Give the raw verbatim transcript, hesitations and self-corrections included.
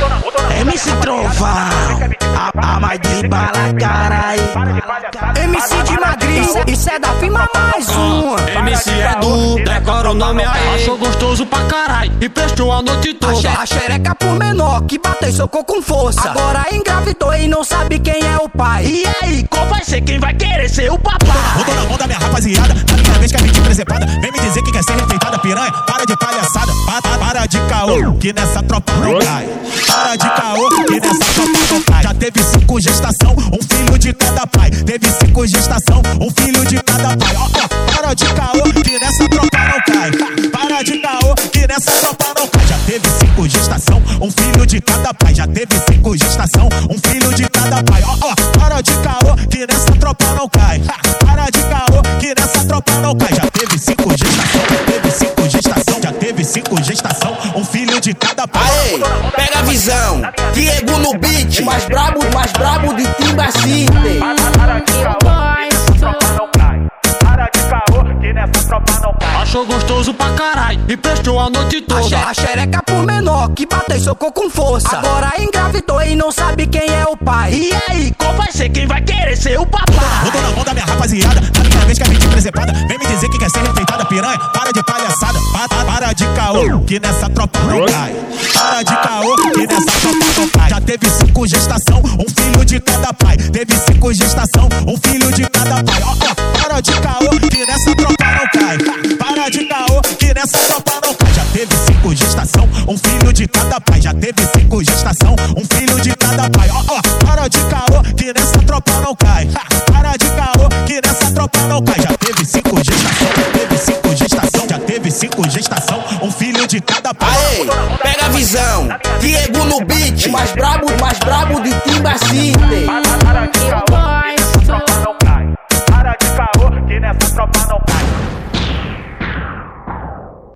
M C Trovão, a, a mais de bala, carai. M C de Madrid, isso é da firma mais uma. M C Edu, decora o nome aí. Achou gostoso pra carai e prestou a noite toda. A xereca por menor que bateu e socou com força. Agora engravidou e não sabe quem é o pai. E aí, qual vai ser quem vai querer ser o papai? Eu tô na mão da minha rapaziada, na minha vez que a gente presepada. Vem me dizer que quer ser respeitada, piranha. Para de palhaçada, para, para de caô, que nessa tropa não cai. Para de caô, que nessa tropa não cai. Já teve cinco gestação, um filho de cada pai. Teve cinco gestação, um filho de cada pai. Ó, ó, para de caô, que nessa tropa não cai. Para de caô, que nessa tropa não cai. Já teve cinco gestação, um filho de cada pai. Já teve cinco gestação, um filho de cada pai. Ó, ó, para de caô, que nessa tropa não cai. Para de caô, que nessa tropa não cai. Já teve cinco gestação, teve cinco gestação. Já teve cinco gestação, um filho de cada pai. Aê, pega a visão, Diego no beat, o mais brabo, o mais brabo de Timba City. Para de caô, que nessa tropa não cai. Para de caô, que nessa tropa não cai. Achou gostoso pra carai e prestou a noite toda. A xereca por menor que bateu e socou com força. Agora engravidou e não sabe quem é o pai. E aí, qual vai ser quem vai querer ser o papai? Eu tô na mão da minha rapaziada, na minha vez que a gente presepada. Vem me dizer que quer ser respeitada, piranha. Para de palhaçada, para, para de caô, que nessa tropa não cai. Para de caô, que nessa tropa não cai. Já teve cinco gestação, um filho de cada pai. Teve cinco gestação, um filho de cada pai. Ó, ó, para de caô, que nessa tropa não cai. Para de caô, que nessa tropa não cai. Já teve cinco gestação, um filho de cada pai. Já teve cinco gestação, um filho de cada pai. Ó, ó, para de caô, que nessa tropa não cai. Para de caô, que nessa tropa não cai. Já teve cinco gestação, teve cinco gestação. Já teve cinco gestação, um filho de cada pai. Aê, pega a visão, Diego no beat, o mais brabo, o mais brabo de Timba City. Para de caô, que nessa tropa não cai. Para de caô, que nessa tropa não cai.